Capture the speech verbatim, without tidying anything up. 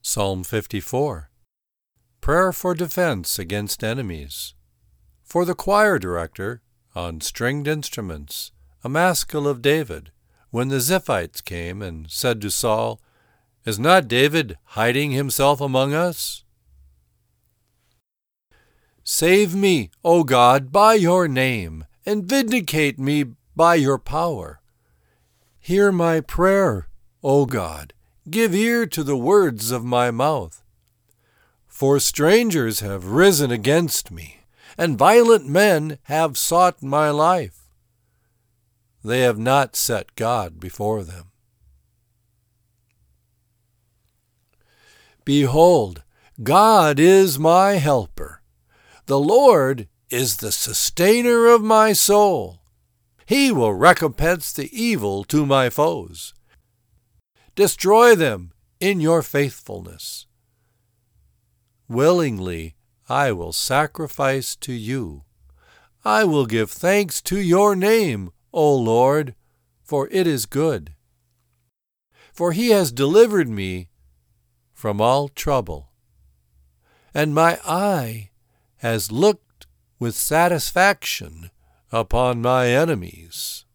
Psalm fifty-four. Prayer for defense against enemies. For the choir director, on stringed instruments, a maskil of David, when the Ziphites came and said to Saul, "Is not David hiding himself among us?" Save me, O God, by your name, and vindicate me by your power. Hear my prayer, O God. Give ear to the words of my mouth. For strangers have risen against me, and violent men have sought my life. They have not set God before them. Behold, God is my helper. The Lord is the sustainer of my soul. He will recompense the evil to my foes. Destroy them in your faithfulness. Willingly I will sacrifice to you. I will give thanks to your name, O Lord, for it is good. For he has delivered me from all trouble, and my eye has looked with satisfaction upon my enemies.